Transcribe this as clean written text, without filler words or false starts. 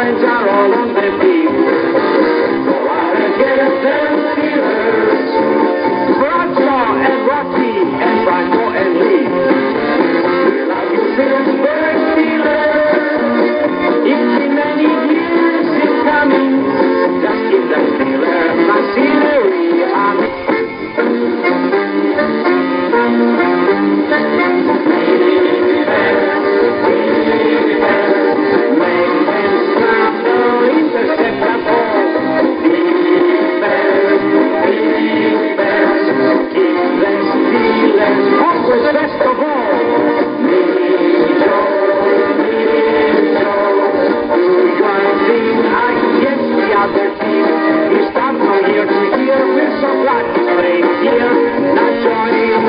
friends are all on their feet. Go out and get us them Steelers. Bradshaw and Rocky and Franco and Lee. We love you, Pittsburgh Steelers. It's been many years in coming. Just keep the Steelers machinery humming. Best of all, against the other team. We start from here to here. We're so glad to play here. Not joining